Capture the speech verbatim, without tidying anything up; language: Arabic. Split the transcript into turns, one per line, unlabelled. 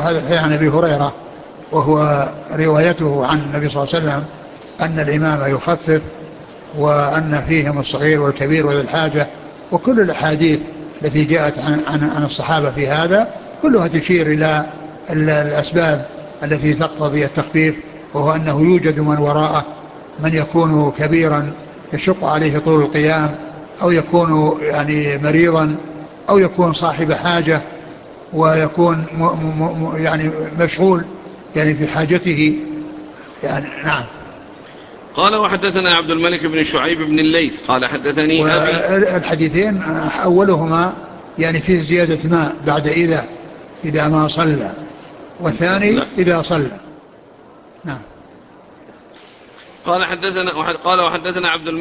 هذا الحديث عن أبي هريرة، وهو روايته عن النبي صلى الله عليه وسلم أن الإمام يخفف، وأن فيهم الصغير والكبير وذي الحاجة، وكل الأحاديث التي جاءت عن, عن, عن الصحابة في هذا كلها تشير إلى الأسباب التي تقتضي التخفيف، وهو أنه يوجد من وراءه من يكون كبيرا يشق عليه طول القيام، أو يكون يعني مريضا، أو يكون صاحب حاجة ويكون م م يعني مشغول يعني في حاجته يعني. نعم.
قال وحدثنا عبد الملك بن شعيب بن الليث قال حدثني أبي.
والحديثين أولهما يعني في زيادة ماء بعد إذا إذا ما صلى، والثاني إذا صلى. نعم.
قال حدثنا قال وحدثنا عبد الملك